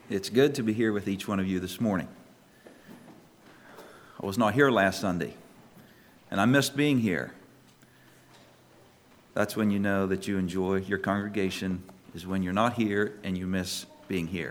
It's good to be here with each one of you this morning. I was not here last Sunday, and I missed being here. That's when you know that you enjoy your congregation, is when you're not here and you miss being here.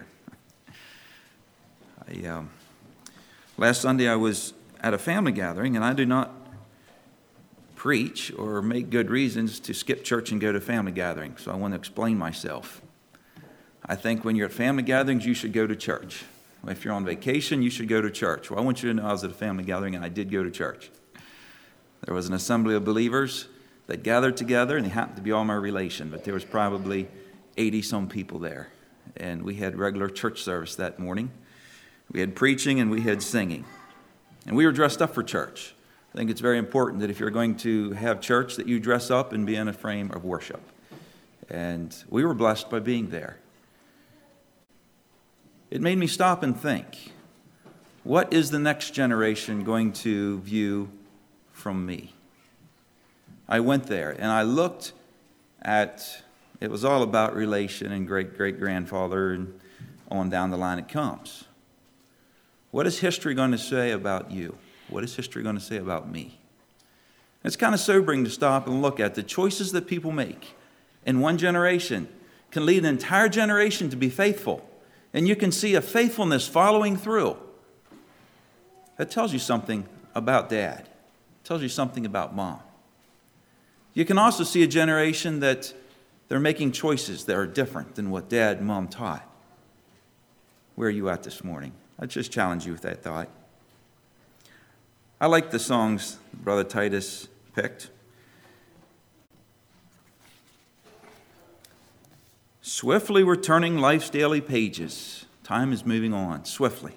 Last Sunday I was at a family gathering, and I do not preach or make good reasons to skip church and go to family gatherings, so I want to explain myself. I think when you're at family gatherings, you should go to church. If you're on vacation, you should go to church. Well, I want you to know I was at a family gathering and I did go to church. There was an assembly of believers that gathered together, and they happened to be all my relation, but there was probably 80-some people there. And we had regular church service that morning. We had preaching and we had singing. And we were dressed up for church. I think it's very important that if you're going to have church, that you dress up and be in a frame of worship. And we were blessed by being there. It made me stop and think, what is the next generation going to view from me? I went there and I looked at, it was all about relation and great-great-grandfather and on down the line it comes. What is history going to say about you? What is history going to say about me? It's kind of sobering to stop and look at the choices that people make in one generation can lead an entire generation to be faithful. And you can see a faithfulness following through. That tells you something about dad. It tells you something about mom. You can also see a generation that they're making choices that are different than what dad and mom taught. Where are you at this morning? I just challenge you with that thought. I like the songs Brother Titus picked. Swiftly we're turning life's daily pages. Time is moving on swiftly.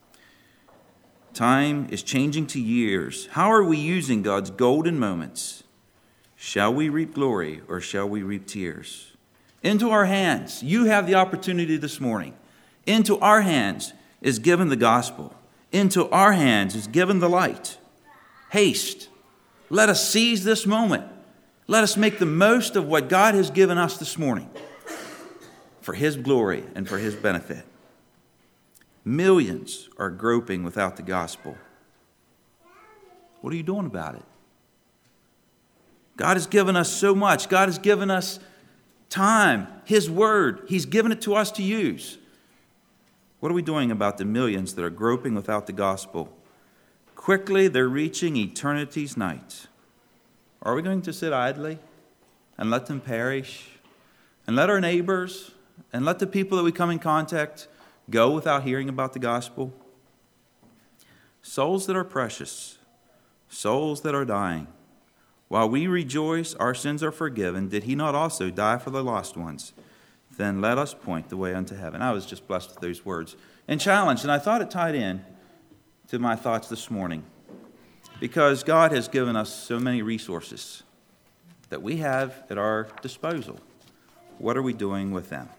Time is changing to years. How are we using God's golden moments? Shall we reap glory or shall we reap tears? Into our hands, you have the opportunity this morning. Into our hands is given the gospel. Into our hands is given the light. Haste. Let us seize this moment. Let us make the most of what God has given us this morning for His glory and for His benefit. Millions are groping without the gospel. What are you doing about it? God has given us so much. God has given us time, His word. He's given it to us to use. What are we doing about the millions that are groping without the gospel? Quickly they're reaching eternity's night. Are we going to sit idly and let them perish? And let our neighbors and let the people that we come in contact go without hearing about the gospel? Souls that are precious, souls that are dying. While we rejoice, our sins are forgiven. Did He not also die for the lost ones? Then let us point the way unto heaven. I was just blessed with those words and challenged, and I thought it tied in to my thoughts this morning because God has given us so many resources that we have at our disposal. What are we doing with them?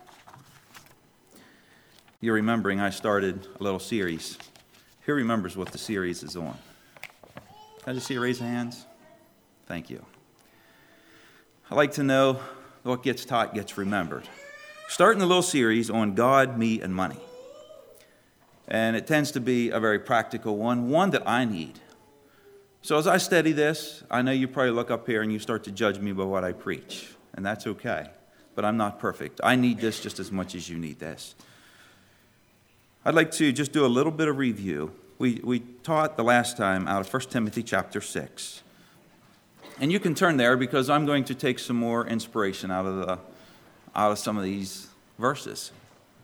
You're remembering I started a little series. Who remembers what the series is on? Can I just see a raise of hands? Thank you. I like to know what gets taught gets remembered. Starting a little series on God, me, and money. And it tends to be a very practical one that I need. So as I study this, I know you probably look up here and you start to judge me by what I preach. And that's okay. But I'm not perfect. I need this just as much as you need this. I'd like to just do a little bit of review. We taught the last time out of 1 Timothy chapter 6. And you can turn there because I'm going to take some more inspiration out of some of these verses.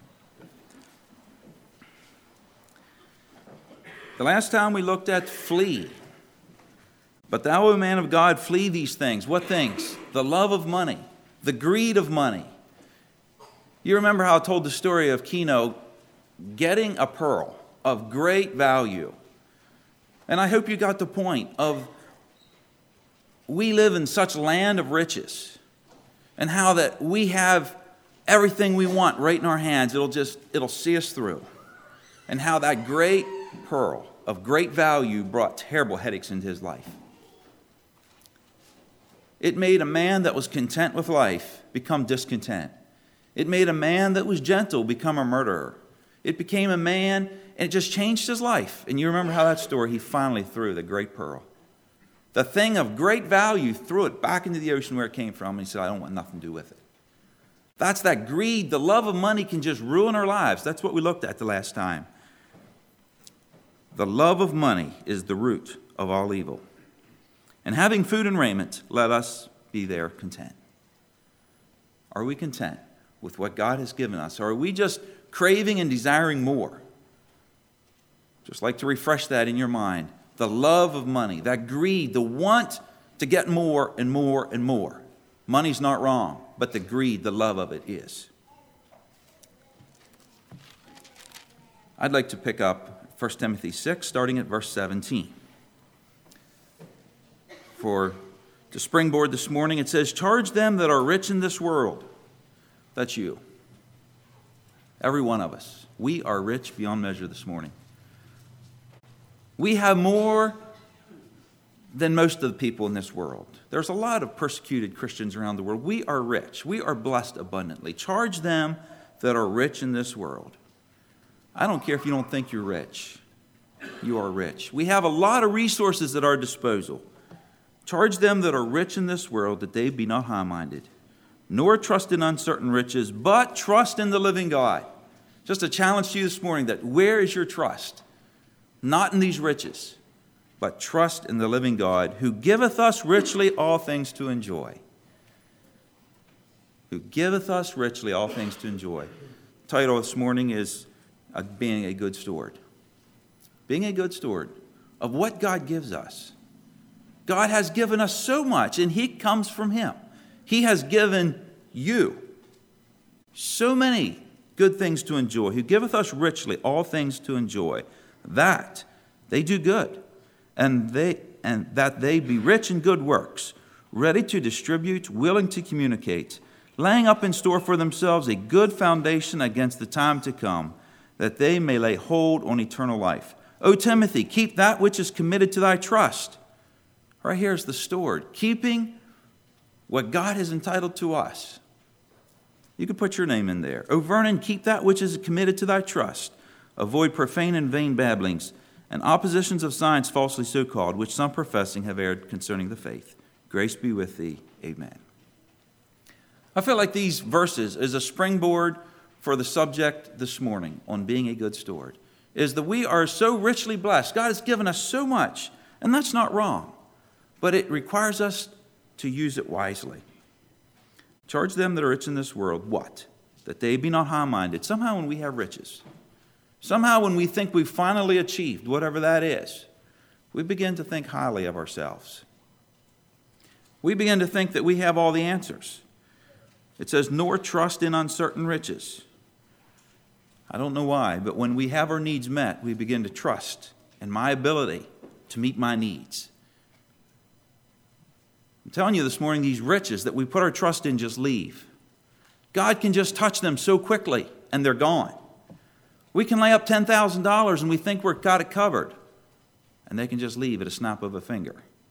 The last time we looked at flee. But thou, O man of God, flee these things. What things? The love of money, the greed of money. You remember how I told the story of Keno getting a pearl of great value. And I hope you got the point of we live in such land of riches and how that we have everything we want right in our hands. It'll see us through. And how that great pearl of great value brought terrible headaches into his life. It made a man that was content with life become discontent. It made a man that was gentle become a murderer. It became a man, and it just changed his life. And you remember how that story, he finally threw the great pearl. The thing of great value, threw it back into the ocean where it came from, and he said, I don't want nothing to do with it. That's that greed. The love of money can just ruin our lives. That's what we looked at the last time. The love of money is the root of all evil. And having food and raiment, let us be there content. Are we content with what God has given us? Or are we just craving and desiring more? Just like to refresh that in your mind. The love of money, that greed, the want to get more and more and more. Money's not wrong, but the greed, the love of it is. I'd like to pick up 1 Timothy 6, starting at verse 17. To springboard this morning, it says, charge them that are rich in this world. That's you. Every one of us. We are rich beyond measure this morning. We have more than most of the people in this world. There's a lot of persecuted Christians around the world. We are rich. We are blessed abundantly. Charge them that are rich in this world. I don't care if you don't think you're rich. You are rich. We have a lot of resources at our disposal. Charge them that are rich in this world that they be not high-minded, nor trust in uncertain riches, but trust in the living God. Just a challenge to you this morning that where is your trust? Not in these riches, but trust in the living God, who giveth us richly all things to enjoy. Who giveth us richly all things to enjoy. The title this morning is Being a Good Steward. Being a good steward of what God gives us. God has given us so much, and it comes from Him. He has given you so many good things to enjoy. Who giveth us richly all things to enjoy, that they do good, and that they be rich in good works, ready to distribute, willing to communicate, laying up in store for themselves a good foundation against the time to come, that they may lay hold on eternal life. O Timothy, keep that which is committed to thy trust. Right here is the steward, keeping what God has entitled to us. You can put your name in there. O Vernon, keep that which is committed to thy trust. Avoid profane and vain babblings, and oppositions of science falsely so called, which some professing have erred concerning the faith. Grace be with thee. Amen. I feel like these verses is a springboard for the subject this morning on being a good steward, is that we are so richly blessed. God has given us so much, and that's not wrong, but it requires us to use it wisely. Charge them that are rich in this world, what? That they be not high-minded. Somehow when we have riches, somehow when we think we've finally achieved whatever that is, we begin to think highly of ourselves. We begin to think that we have all the answers. It says, nor trust in uncertain riches. I don't know why, but when we have our needs met, we begin to trust in my ability to meet my needs. I'm telling you this morning, these riches that we put our trust in just leave. God can just touch them so quickly, and they're gone. We can lay up $10,000 and we think we've got it covered, and they can just leave at a snap of a finger.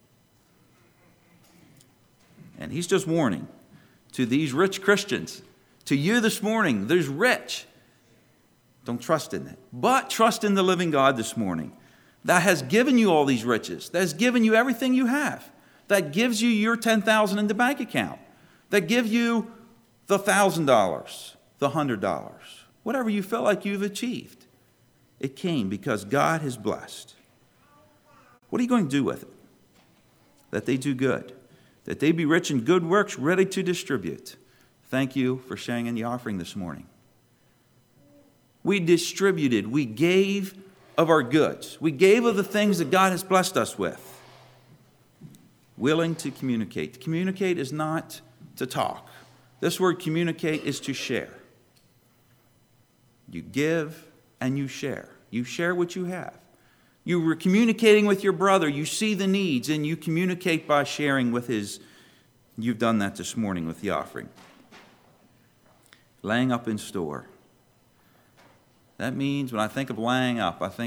And he's just warning to these rich Christians, to you this morning, there's rich. Don't trust in it, but trust in the living God this morning that has given you all these riches, that has given you everything you have, that gives you your $10,000 in the bank account, that give you the $1,000, the $100, whatever you feel like you've achieved. It came because God has blessed. What are you going to do with it? That they do good, that they be rich in good works, ready to distribute. Thank you for sharing in the offering this morning. We distributed, we gave of our goods. We gave of the things that God has blessed us with. Willing to communicate. To communicate is not to talk. This word communicate is to share. You give and you share. You share what you have. You were communicating with your brother. You see the needs and you communicate by sharing with his. You've done that this morning with the offering. Laying up in store. That means when I think of laying up, I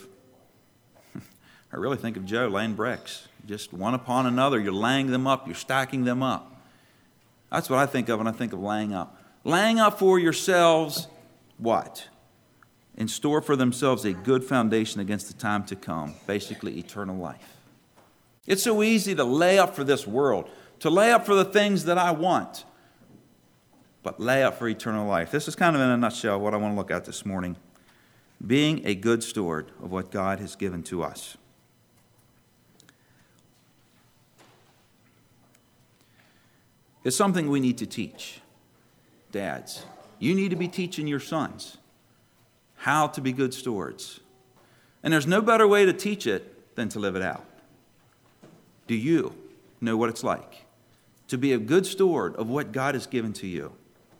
really think of Joe laying bricks. Just one upon another, you're laying them up, you're stacking them up. That's what I think of when I think of laying up. Laying up for yourselves, what? in store for themselves a good foundation against the time to come, basically eternal life. It's so easy to lay up for this world, to lay up for the things that I want, but lay up for eternal life. This is kind of in a nutshell what I want to look at this morning. Being a good steward of what God has given to us. It's something we need to teach. Dads, you need to be teaching your sons how to be good stewards. And there's no better way to teach it than to live it out. Do you know what it's like to be a good steward of what God has given to you?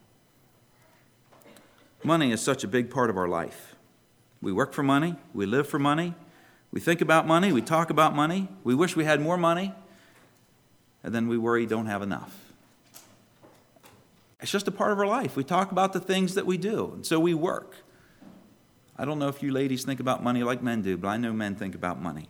Money is such a big part of our life. We work for money, we live for money, we think about money, we talk about money, we wish we had more money, and then we worry don't have enough. It's just a part of our life. We talk about the things that we do, and so we work. I don't know if you ladies think about money like men do, but I know men think about money.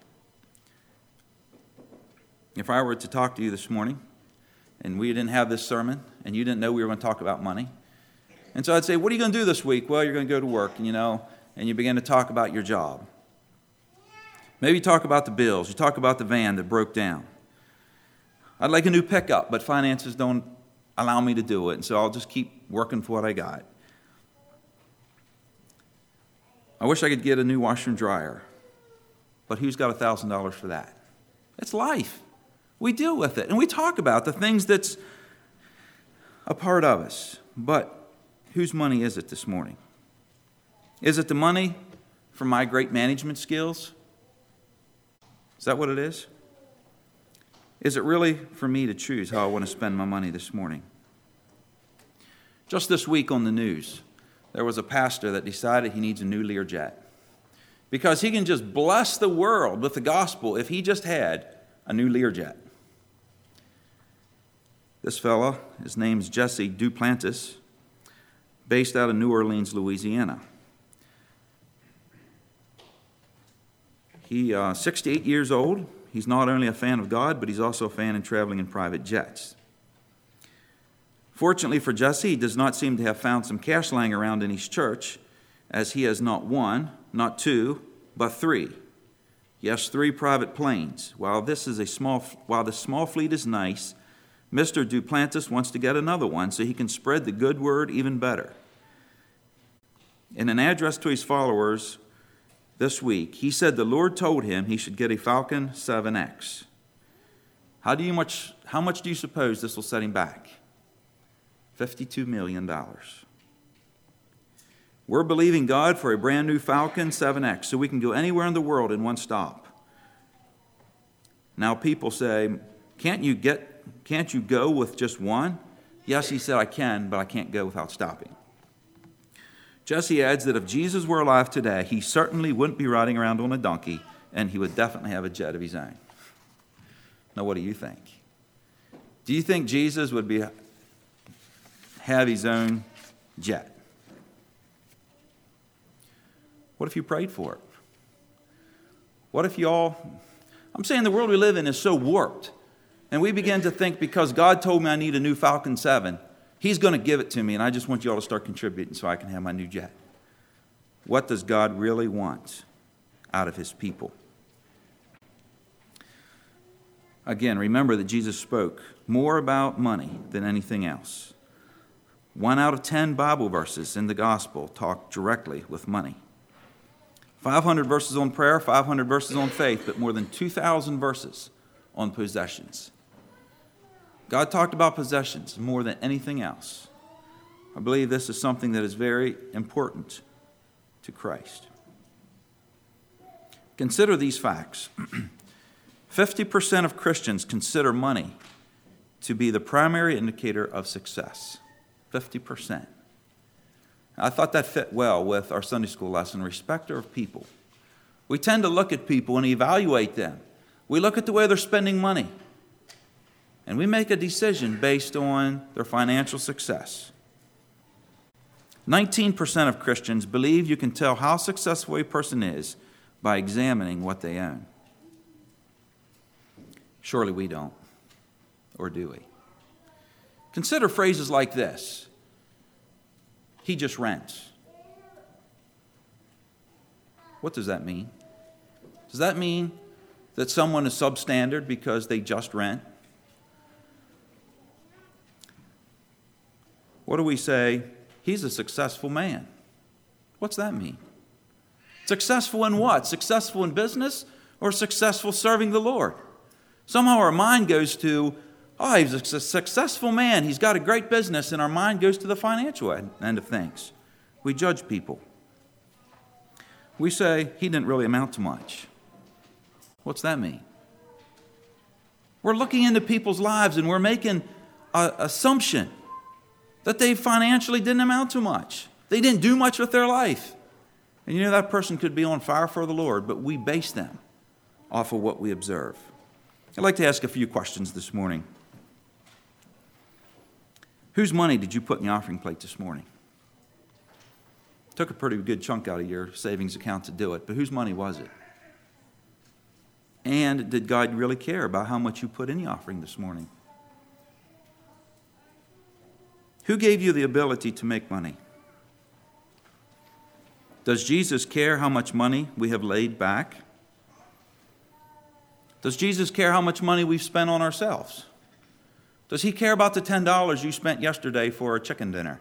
If I were to talk to you this morning, and we didn't have this sermon, and you didn't know we were going to talk about money, and so I'd say, what are you going to do this week? Well, you're going to go to work, and you begin to talk about your job. Maybe you talk about the bills. You talk about the van that broke down. I'd like a new pickup, but finances don't allow me to do it, and so I'll just keep working for what I got. I wish I could get a new washer and dryer, but who's got $1,000 for that? It's life. We deal with it, and we talk about the things that's a part of us. But whose money is it this morning? Is it the money from my great management skills? Is that what it is? Is it really for me to choose how I want to spend my money this morning? Just this week on the news, there was a pastor that decided he needs a new Learjet because he can just bless the world with the gospel if he just had a new Learjet. This fella, his name's Jesse Duplantis, based out of New Orleans, Louisiana. He's 68 years old. He's not only a fan of God, but he's also a fan in traveling in private jets. Fortunately for Jesse, he does not seem to have found some cash lying around in his church, as he has not one, not two, but three. Yes, 3 private planes. While the small fleet is nice, Mr. Duplantis wants to get another one so he can spread the good word even better. In an address to his followers this week, he said the Lord told him he should get a Falcon 7X. How much do you suppose this will set him back? $52 million. We're believing God for a brand new Falcon 7X so we can go anywhere in the world in one stop. Now people say, can't you go with just one? Yes, he said, I can, but I can't go without stopping. Jesse adds that if Jesus were alive today, he certainly wouldn't be riding around on a donkey, and he would definitely have a jet of his own. Now, what do you think? Do you think Jesus would have his own jet? What if you prayed for it? What if I'm saying the world we live in is so warped, and we begin to think because God told me I need a new Falcon 7, He's going to give it to me, and I just want you all to start contributing so I can have my new jet. What does God really want out of His people? Again, remember that Jesus spoke more about money than anything else. 1 out of 10 Bible verses in the gospel talk directly with money. 500 verses on prayer, 500 verses on faith, but more than 2,000 verses on possessions. God talked about possessions more than anything else. I believe this is something that is very important to Christ. Consider these facts. 50% of Christians consider money to be the primary indicator of success. 50%. I thought that fit well with our Sunday school lesson, respecter of people. We tend to look at people and evaluate them. We look at the way they're spending money. And we make a decision based on their financial success. 19% of Christians believe you can tell how successful a person is by examining what they own. Surely we don't. Or do we? Consider phrases like this. He just rents. What does that mean? Does that mean that someone is substandard because they just rent? What do we say? He's a successful man. What's that mean? Successful in what? Successful in business or successful serving the Lord? Somehow our mind goes to, oh, he's a successful man. He's got a great business, and our mind goes to the financial end of things. We judge people. We say, he didn't really amount to much. What's that mean? We're looking into people's lives and we're making an assumption that they financially didn't amount to much. They didn't do much with their life. And you know, that person could be on fire for the Lord, but we base them off of what we observe. I'd like to ask a few questions this morning. Whose money did you put in the offering plate this morning? Took a pretty good chunk out of your savings account to do it, but whose money was it? And did God really care about how much you put in the offering this morning? Who gave you the ability to make money? Does Jesus care how much money we have laid back? Does Jesus care how much money we've spent on ourselves? Does he care about the $10 you spent yesterday for a chicken dinner?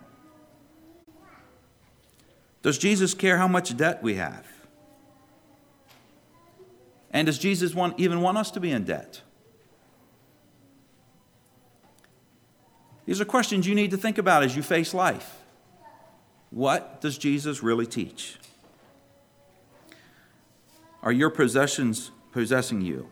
Does Jesus care how much debt we have? And does Jesus even want us to be in debt? These are questions you need to think about as you face life. What does Jesus really teach? Are your possessions possessing you?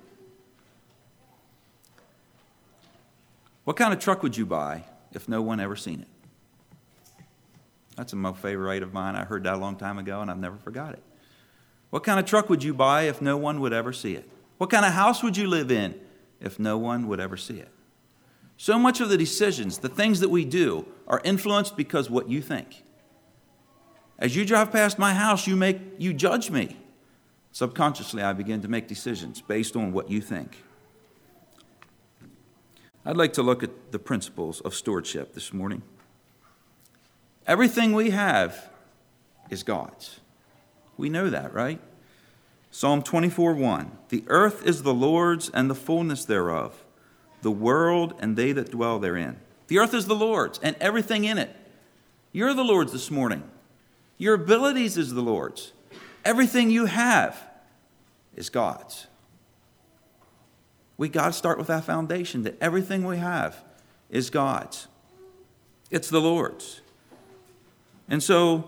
What kind of truck would you buy if no one ever seen it? That's a favorite of mine. I heard that a long time ago, and I've never forgot it. What kind of truck would you buy if no one would ever see it? What kind of house would you live in if no one would ever see it? So much of the decisions, the things that we do, are influenced because what you think. As you drive past my house, you judge me. Subconsciously, I begin to make decisions based on what you think. I'd like to look at the principles of stewardship this morning. Everything we have is God's. We know that, right? Psalm 24:1. The earth is the Lord's and the fullness thereof, the world and they that dwell therein. The earth is the Lord's and everything in it. You're the Lord's this morning. Your abilities is the Lord's. Everything you have is God's. We got to start with that foundation that everything we have is God's. It's the Lord's. And so,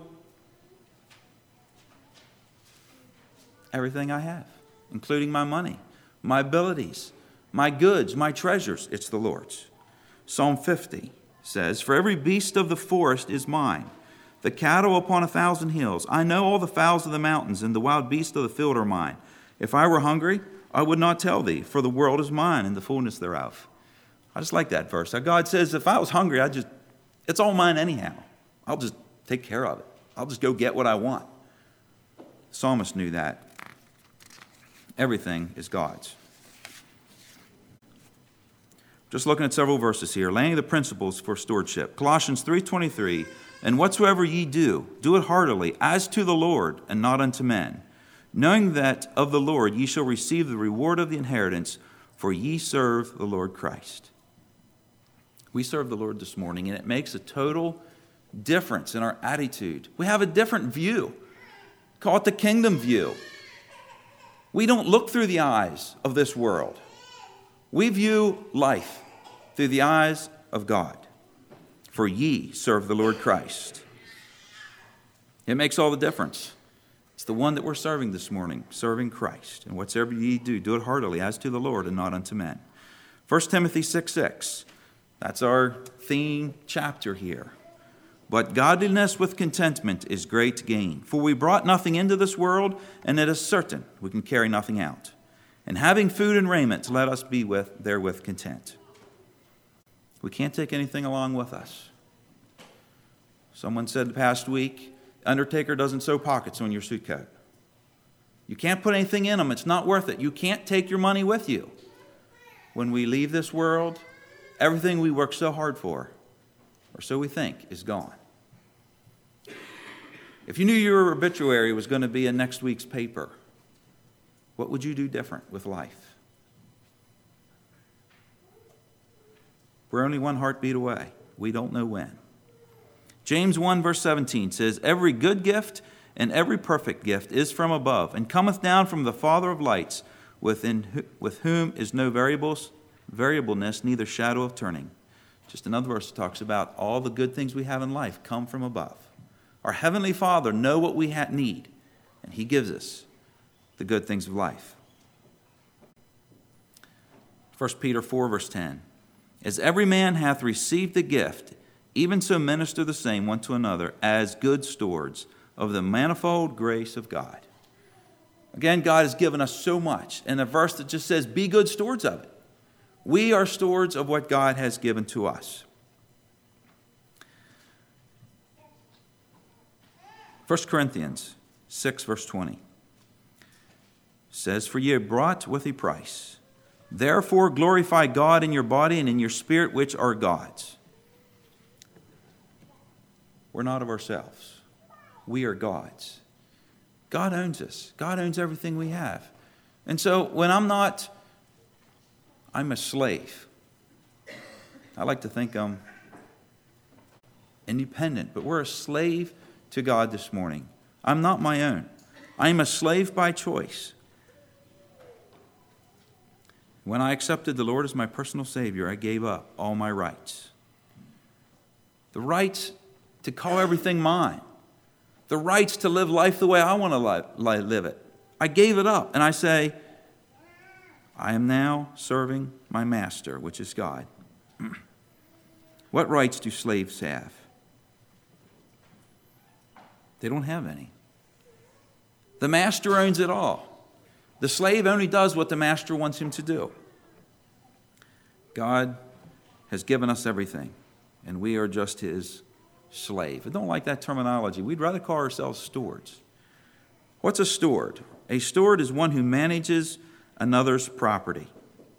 everything I have, including my money, my abilities, my goods, my treasures, it's the Lord's. Psalm 50 says, For every beast of the forest is mine, the cattle upon 1,000 hills. I know all the fowls of the mountains, and the wild beasts of the field are mine. If I were hungry, I would not tell thee, for the world is mine and the fullness thereof. I just like that verse. God says, if I was hungry, it's all mine anyhow. I'll just take care of it. I'll just go get what I want. The psalmist knew that. Everything is God's. Just looking at several verses here, laying the principles for stewardship. Colossians 3:23, And whatsoever ye do, do it heartily, as to the Lord, and not unto men, knowing that of the Lord ye shall receive the reward of the inheritance, for ye serve the Lord Christ. We serve the Lord this morning, and it makes a total difference in our attitude. We have a different view. Call it the kingdom view. We don't look through the eyes of this world. We view life through the eyes of God. For ye serve the Lord Christ. It makes all the difference. It's the one that we're serving this morning, serving Christ. And whatsoever ye do, do it heartily, as to the Lord and not unto men. 1 Timothy 6:6. That's our theme chapter here. But godliness with contentment is great gain. For we brought nothing into this world, and it is certain we can carry nothing out. And having food and raiment, let us be therewith content. We can't take anything along with us. Someone said the past week, Undertaker doesn't sew pockets on your suit coat. You can't put anything in them. It's not worth it. You can't take your money with you. When we leave this world, everything we worked so hard for, or so we think, is gone. If you knew your obituary was going to be in next week's paper, what would you do different with life? We're only one heartbeat away. We don't know when. James 1 verse 17 says, "Every good gift and every perfect gift is from above, and cometh down from the Father of lights, with whom is no variableness, neither shadow of turning." Just another verse that talks about all the good things we have in life come from above. Our Heavenly Father knows what we need, and He gives us the good things of life. 1 Peter 4 verse 10, "As every man hath received the gift, even so minister the same one to another as good stewards of the manifold grace of God." Again, God has given us so much. And a verse that just says, be good stewards of it. We are stewards of what God has given to us. 1 Corinthians 6 verse 20 says, "For ye are bought with a price. Therefore glorify God in your body and in your spirit, which are God's." We're not of ourselves. We are God's. God owns us. God owns everything we have. And so when I'm a slave. I like to think I'm independent, but we're a slave to God this morning. I'm not my own. I am a slave by choice. When I accepted the Lord as my personal Savior, I gave up all my rights. The rights to call everything mine. The rights to live life the way I want to live it. I gave it up, and I say, I am now serving my master, which is God. What rights do slaves have? They don't have any. The master owns it all. The slave only does what the master wants him to do. God has given us everything, and we are just His slave. I don't like that terminology. We'd rather call ourselves stewards. What's a steward? A steward is one who manages another's property.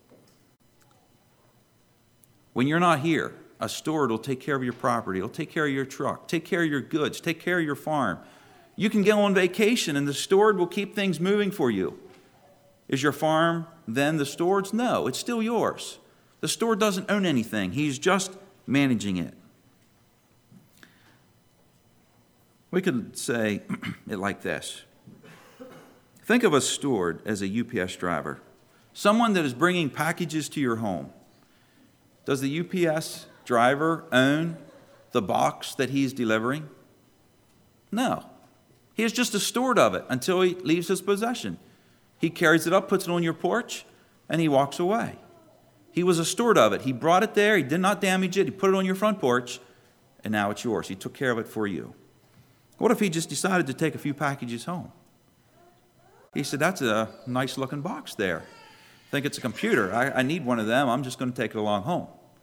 When you're not here, a steward will take care of your property. He'll take care of your truck, take care of your goods, take care of your farm. You can go on vacation and the steward will keep things moving for you. Is your farm then the steward's? No, it's still yours. The steward doesn't own anything. He's just managing it. We could say it like this. Think of a steward as a UPS driver, someone that is bringing packages to your home. Does the UPS driver own the box that he's delivering? No. He is just a steward of it until he leaves his possession. He carries it up, puts it on your porch, and he walks away. He was a steward of it. He brought it there. He did not damage it. He put it on your front porch, and now it's yours. He took care of it for you. What if he just decided to take a few packages home? He said, that's a nice-looking box there. I think it's a computer. I need one of them. I'm just going to take it along home.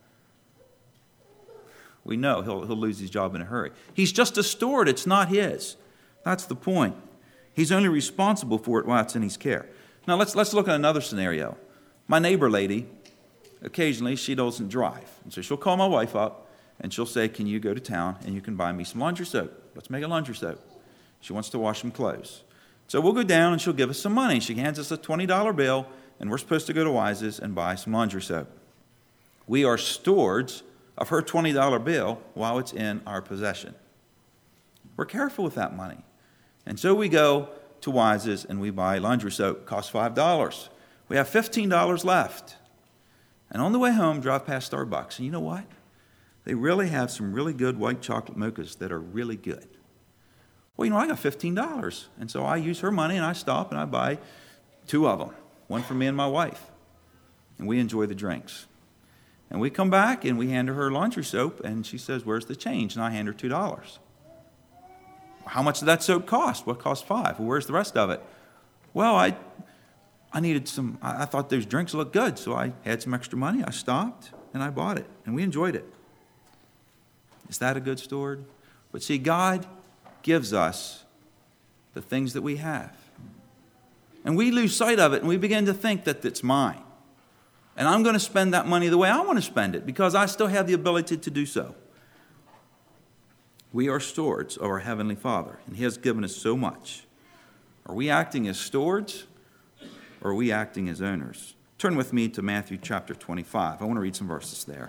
We know he'll lose his job in a hurry. He's just a steward. It's not his. That's the point. He's only responsible for it while it's in his care. Now, let's look at another scenario. My neighbor lady, occasionally she doesn't drive. And so she'll call my wife up, and she'll say, can you go to town and you can buy me some laundry soap? Let's make a laundry soap. She wants to wash some clothes. So we'll go down and she'll give us some money. She hands us a $20 bill, and we're supposed to go to Wise's and buy some laundry soap. We are stewards of her $20 bill while it's in our possession. We're careful with that money. And so we go to Wise's and we buy laundry soap. It costs $5. We have $15 left. And on the way home, drive past Starbucks. And you know what? They really have some really good white chocolate mochas that are really good. Well, I got $15. And so I use her money and I stop and I buy 2 of them. One for me and my wife. And we enjoy the drinks. And we come back and we hand her laundry soap and she says, where's the change? And I hand her $2. How much did that soap cost? Well, it cost $5. Well, where's the rest of it? Well, I needed some, I thought those drinks looked good. So I had some extra money. I stopped and I bought it. And we enjoyed it. Is that a good steward? But see, God gives us the things that we have. And we lose sight of it and we begin to think that it's mine. And I'm going to spend that money the way I want to spend it because I still have the ability to do so. We are stewards of our Heavenly Father, and He has given us so much. Are we acting as stewards, or are we acting as owners? Turn with me to Matthew chapter 25. I want to read some verses there.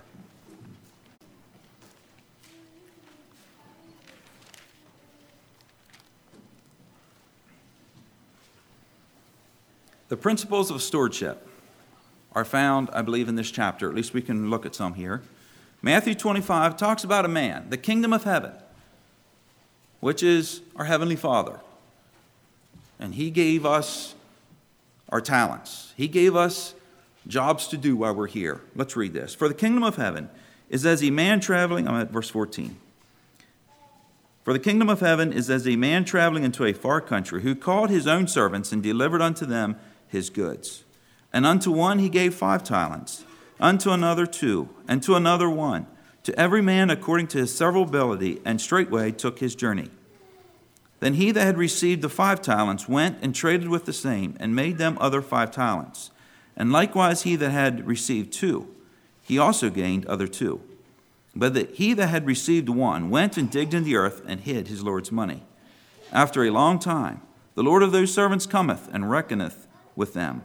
The principles of stewardship are found, I believe, in this chapter. At least we can look at some here. Matthew 25 talks about a man, the kingdom of heaven, which is our Heavenly Father. And He gave us our talents. He gave us jobs to do while we're here. Let's read this. For the kingdom of heaven is as a man traveling, I'm at verse 14. For the kingdom of heaven is as a man traveling into a far country, who called his own servants and delivered unto them his goods. And unto one he gave 5 talents, unto another 2, and to another 1, to every man according to his several ability, and straightway took his journey. Then he that had received the 5 talents went and traded with the same, and made them other 5 talents. And likewise he that had received 2, he also gained other 2. But he that had received 1 went and digged in the earth, and hid his Lord's money. After a long time, the Lord of those servants cometh, and reckoneth with them.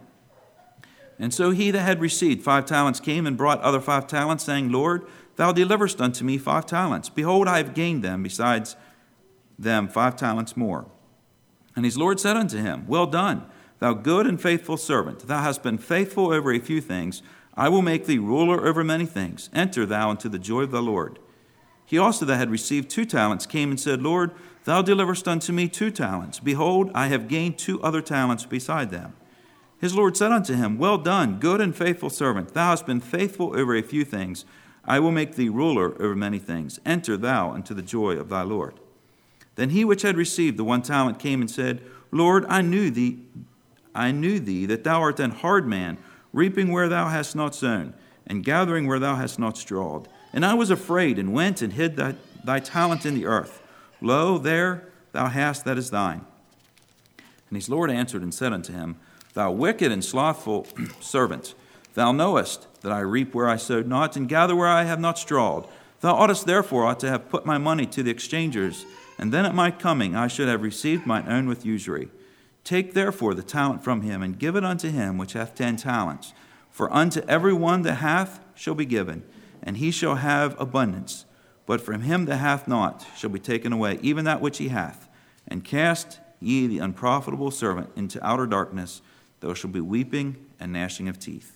And so he that had received 5 talents came and brought other 5 talents, saying, Lord, thou deliverest unto me 5 talents. Behold, I have gained them, besides them 5 talents more. And his Lord said unto him, Well done, thou good and faithful servant. Thou hast been faithful over a few things. I will make thee ruler over many things. Enter thou into the joy of the Lord. He also that had received 2 talents came and said, Lord, thou deliverest unto me 2 talents. Behold, I have gained 2 other talents beside them. His Lord said unto him, Well done, good and faithful servant. Thou hast been faithful over a few things. I will make thee ruler over many things. Enter thou into the joy of thy Lord. Then he which had received the 1 talent came and said, Lord, I knew thee that thou art an hard man, reaping where thou hast not sown, and gathering where thou hast not strawed. And I was afraid, and went and hid thy talent in the earth. Lo, there thou hast that is thine. And his Lord answered and said unto him, Thou wicked and slothful servant, thou knowest that I reap where I sowed not, and gather where I have not strawed. Thou oughtest therefore to have put my money to the exchangers, and then at my coming I should have received mine own with usury. Take therefore the talent from him, and give it unto him which hath 10 talents. For unto every one that hath shall be given, and he shall have abundance. But from him that hath not shall be taken away even that which he hath. And cast ye the unprofitable servant into outer darkness. There shall be weeping and gnashing of teeth.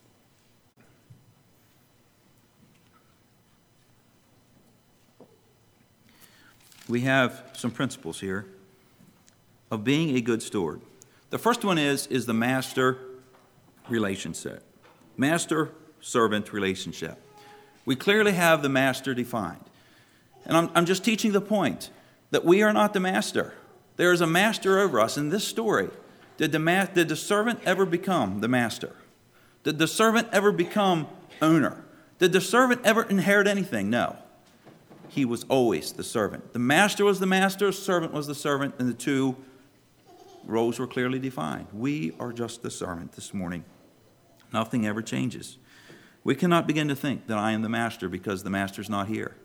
We have some principles here of being a good steward. The first one is the master relationship. Master-servant relationship. We clearly have the master defined. And I'm just teaching the point that we are not the master. There is a master over us. In this story, did the servant ever become the master? Did the servant ever become owner? Did the servant ever inherit anything? No. He was always the servant. The master was the master, servant was the servant, and the 2 roles were clearly defined. We are just the servant this morning. Nothing ever changes. We cannot begin to think that I am the master because the master's not here.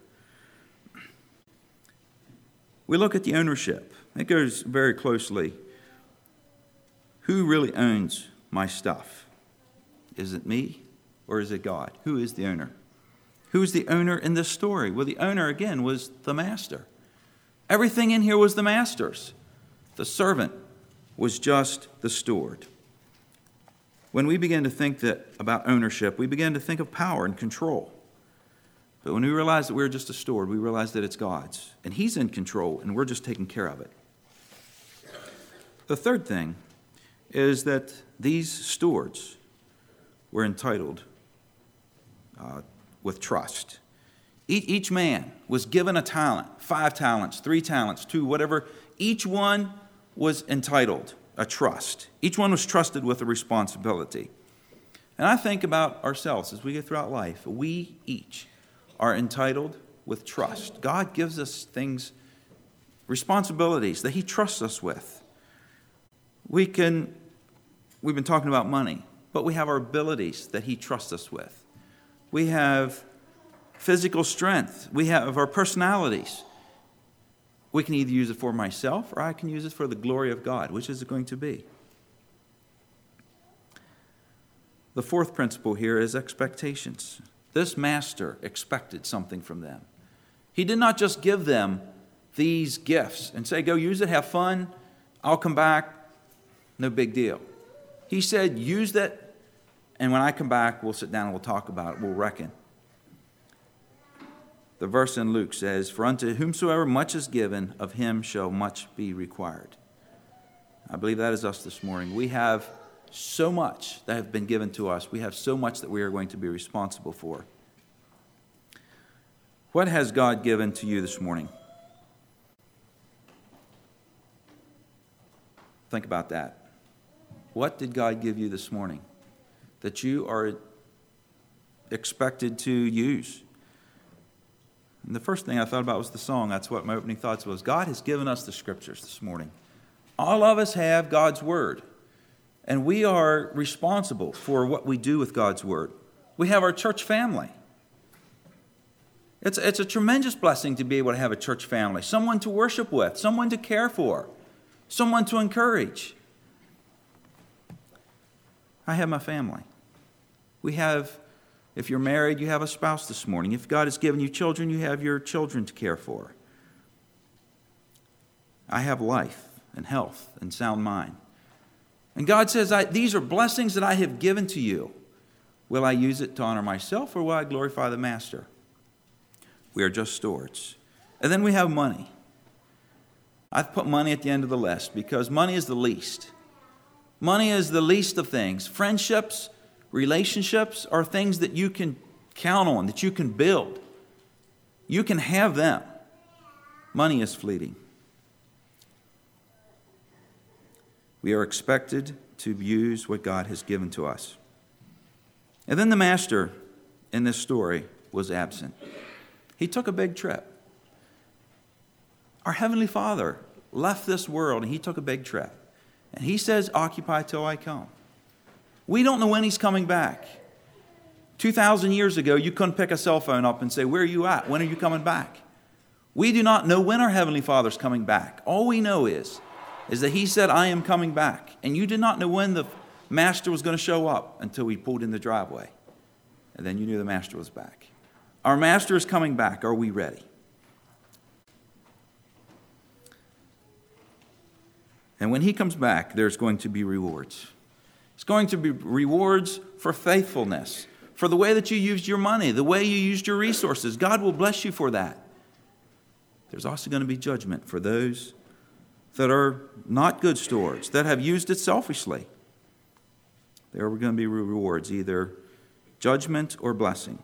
We look at the ownership. It goes very closely. Who really owns my stuff? Is it me or is it God? Who is the owner? Who is the owner in this story? Well, the owner, again, was the master. Everything in here was the master's. The servant was just the steward. When we begin to think about ownership, we begin to think of power and control. But when we realize that we're just a steward, we realize that it's God's. And He's in control, and we're just taking care of it. The third thing is that these stewards were entitled with trust. Each man was given a talent, 5 talents, 3 talents, 2, whatever. Each one was entitled a trust. Each one was trusted with a responsibility. And I think about ourselves as we go throughout life. We each are entitled with trust. God gives us things, responsibilities that He trusts us with. We've been talking about money, but we have our abilities that He trusts us with. We have physical strength. We have our personalities. We can either use it for myself or I can use it for the glory of God. Which is it going to be? The fourth principle here is expectations. This master expected something from them. He did not just give them these gifts and say, go use it, have fun, I'll come back, no big deal. He said, use that, and when I come back, we'll sit down and we'll talk about it, we'll reckon. The verse in Luke says, for unto whomsoever much is given, of him shall much be required. I believe that is us this morning. We have so much that has been given to us. We have so much that we are going to be responsible for. What has God given to you this morning? Think about that. What did God give you this morning that you are expected to use? And the first thing I thought about was the song. That's what my opening thoughts was. God has given us the scriptures this morning. All of us have God's word. And we are responsible for what we do with God's word. We have our church family. It's a tremendous blessing to be able to have a church family. Someone to worship with, someone to care for, someone to encourage. I have my family. We have, if you're married, you have a spouse this morning. If God has given you children, you have your children to care for. I have life and health and sound mind. And God says, these are blessings that I have given to you. Will I use it to honor myself or will I glorify the master? We are just stewards. And then we have money. I've put money at the end of the list because money is the least. Money is the least of things. Friendships, relationships are things that you can count on, that you can build. You can have them. Money is fleeting. We are expected to use what God has given to us. And then the master in this story was absent. He took a big trip. Our Heavenly Father left this world and he took a big trip. And he says, occupy till I come. We don't know when he's coming back. 2,000 years ago, you couldn't pick a cell phone up and say, where are you at? When are you coming back? We do not know when our Heavenly Father's coming back. All we know is that he said, I am coming back. And you did not know when the master was going to show up until he pulled in the driveway. And then you knew the master was back. Our master is coming back. Are we ready? And when he comes back, there's going to be rewards. It's going to be rewards for faithfulness, for the way that you used your money, the way you used your resources. God will bless you for that. There's also going to be judgment for those that are not good stewards, that have used it selfishly. There are going to be rewards, either judgment or blessing.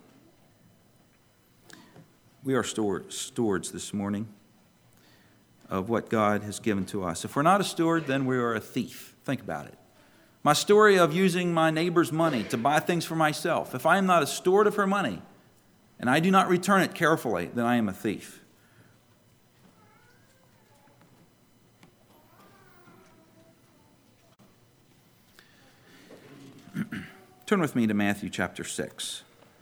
We are stewards this morning of what God has given to us. If we're not a steward, then we are a thief. Think about it. My story of using my neighbor's money to buy things for myself, if I am not a steward of her money and I do not return it carefully, then I am a thief. Turn with me to Matthew chapter 6.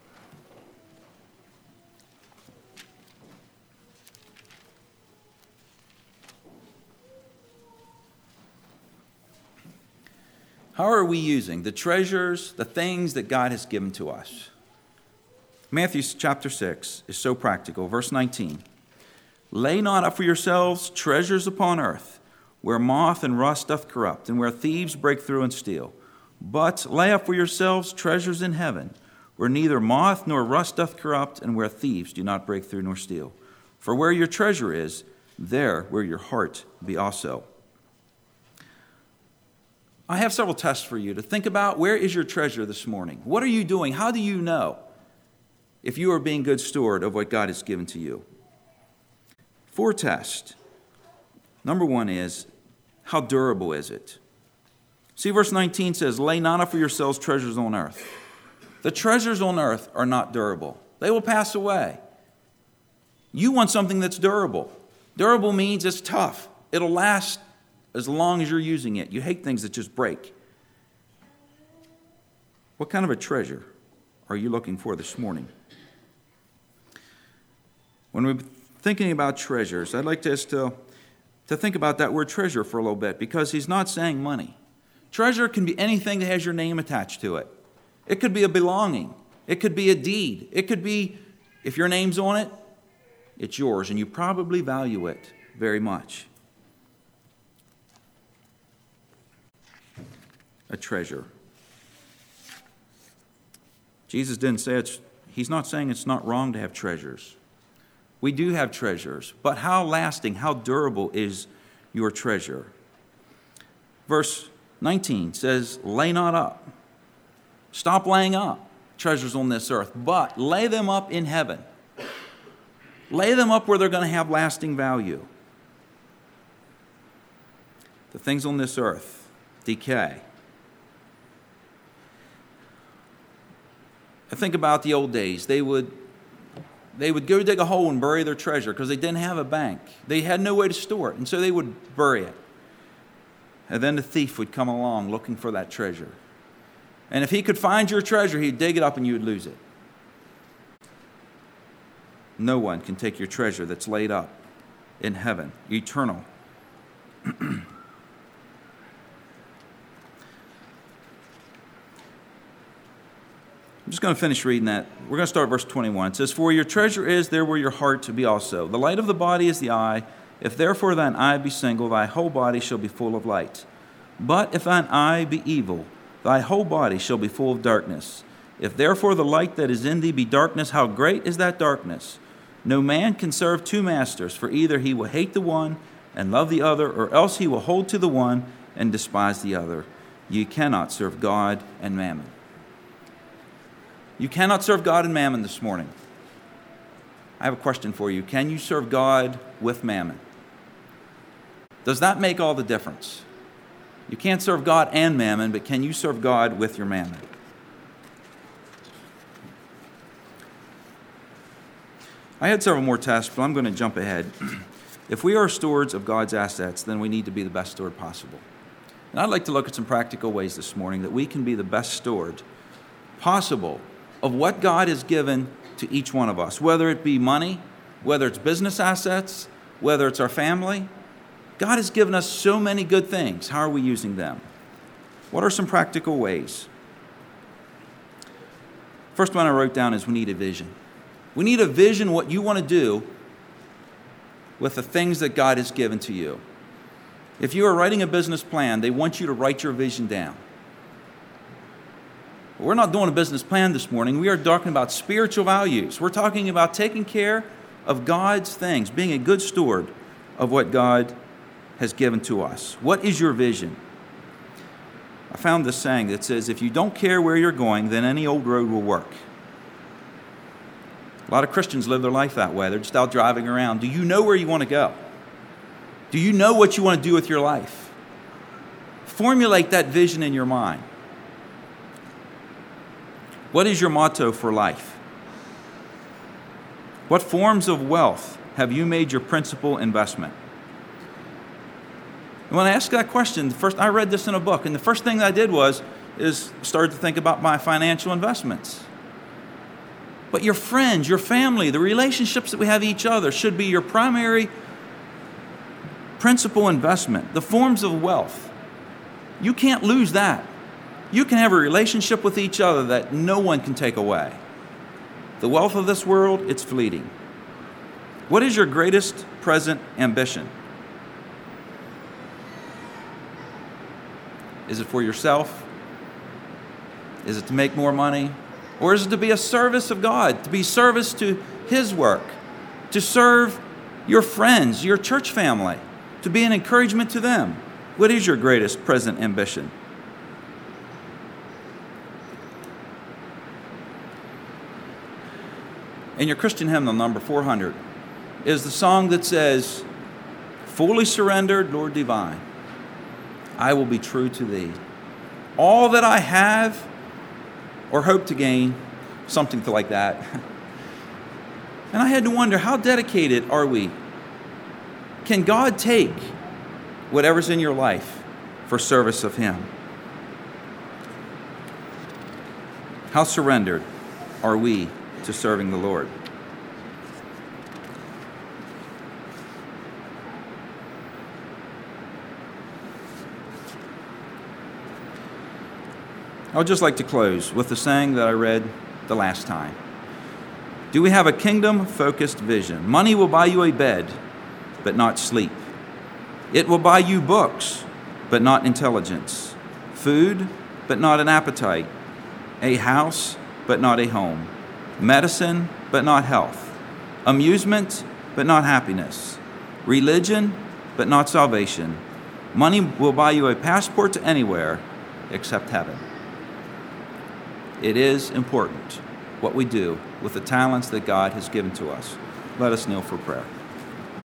How are we using the treasures, the things that God has given to us? Matthew chapter 6 is so practical. Verse 19. Lay not up for yourselves treasures upon earth, where moth and rust doth corrupt, and where thieves break through and steal. But lay up for yourselves treasures in heaven, where neither moth nor rust doth corrupt, and where thieves do not break through nor steal. For where your treasure is, there will your heart be also. I have several tests for you to think about. Where is your treasure this morning? What are you doing? How do you know if you are being good steward of what God has given to you? 4 tests. Number 1 is, how durable is it? See, verse 19 says, lay not up for yourselves treasures on earth. The treasures on earth are not durable. They will pass away. You want something that's durable. Durable means it's tough. It'll last as long as you're using it. You hate things that just break. What kind of a treasure are you looking for this morning? When we thinking about treasures, I'd like us to think about that word treasure for a little bit, because he's not saying money. Treasure can be anything that has your name attached to it. It could be a belonging. It could be a deed. It could be, if your name's on it, it's yours, and you probably value it very much. A treasure. Jesus didn't say he's not saying it's not wrong to have treasures. We do have treasures, but how lasting, how durable is your treasure? Verse 19 says, lay not up. Stop laying up treasures on this earth, but lay them up in heaven. Lay them up where they're going to have lasting value. The things on this earth decay. I think about the old days. They would go dig a hole and bury their treasure because they didn't have a bank. They had no way to store it, and so they would bury it. And then the thief would come along looking for that treasure. And if he could find your treasure, he'd dig it up and you would lose it. No one can take your treasure that's laid up in heaven, eternal. I'm just going to finish reading that. We're going to start at verse 21. It says, for your treasure is there where your heart to be also. The light of the body is the eye. If therefore thine eye be single, thy whole body shall be full of light. But if thine eye be evil, thy whole body shall be full of darkness. If therefore the light that is in thee be darkness, how great is that darkness? No man can serve two masters, for either he will hate the one and love the other, or else he will hold to the one and despise the other. You cannot serve God and mammon. You cannot serve God and mammon this morning. I have a question for you. Can you serve God with mammon? Does that make all the difference? You can't serve God and mammon, but can you serve God with your mammon? I had several more tests, but I'm going to jump ahead. If we are stewards of God's assets, then we need to be the best steward possible. And I'd like to look at some practical ways this morning that we can be the best steward possible of what God has given to each one of us, whether it be money, whether it's business assets, whether it's our family. God has given us so many good things. How are we using them? What are some practical ways? First one I wrote down is we need a vision. We need a vision what you want to do with the things that God has given to you. If you are writing a business plan, they want you to write your vision down. We're not doing a business plan this morning. We are talking about spiritual values. We're talking about taking care of God's things, being a good steward of what God has given to us. What is your vision? I found this saying that says, if you don't care where you're going, then any old road will work. A lot of Christians live their life that way. They're just out driving around. Do you know where you want to go? Do you know what you want to do with your life? Formulate that vision in your mind. What is your motto for life? What forms of wealth have you made your principal investment? And when I asked that question, I read this in a book, and the first thing I did is started to think about my financial investments. But your friends, your family, the relationships that we have with each other should be your primary principal investment, the forms of wealth. You can't lose that. You can have a relationship with each other that no one can take away. The wealth of this world, it's fleeting. What is your greatest present ambition? Is it for yourself? Is it to make more money? Or is it to be a service of God, to be service to His work, to serve your friends, your church family, to be an encouragement to them? What is your greatest present ambition? In your Christian hymnal, number 400, is the song that says, fully surrendered, Lord divine, I will be true to Thee. All that I have or hope to gain, something like that. And I had to wonder, how dedicated are we? Can God take whatever's in your life for service of Him? How surrendered are we to serving the Lord? I would just like to close with the saying that I read the last time. Do we have a kingdom-focused vision? Money will buy you a bed, but not sleep. It will buy you books, but not intelligence. Food, but not an appetite. A house, but not a home. Medicine, but not health. Amusement, but not happiness. Religion, but not salvation. Money will buy you a passport to anywhere except heaven. It is important what we do with the talents that God has given to us. Let us kneel for prayer.